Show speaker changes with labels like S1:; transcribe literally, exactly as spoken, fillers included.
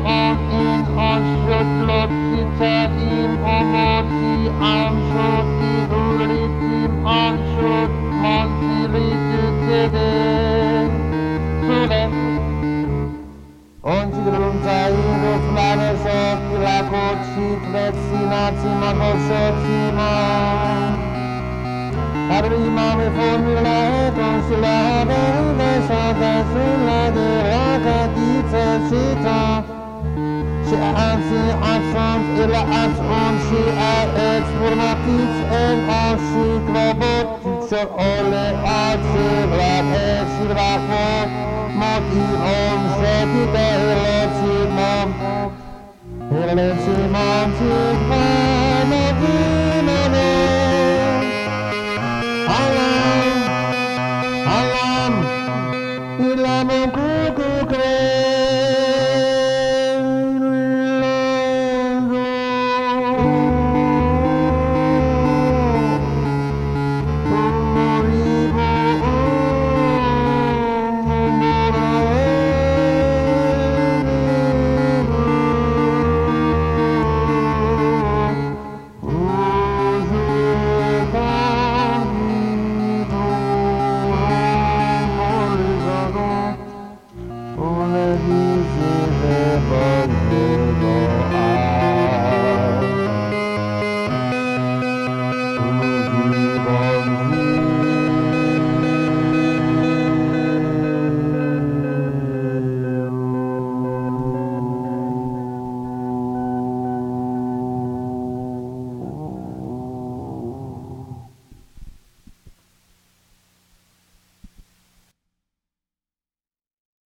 S1: on in on shot lot kita im omoti am shot di uritim on shot mantili tede sule on ci grunzai do flare shot la coci prezzina ma coci Arriva me formula con sulla verde sopra sulla della cattiva città She anzi afront illa afron she ex formativ en on she robot teacher ole at she rap e she rap mot i on she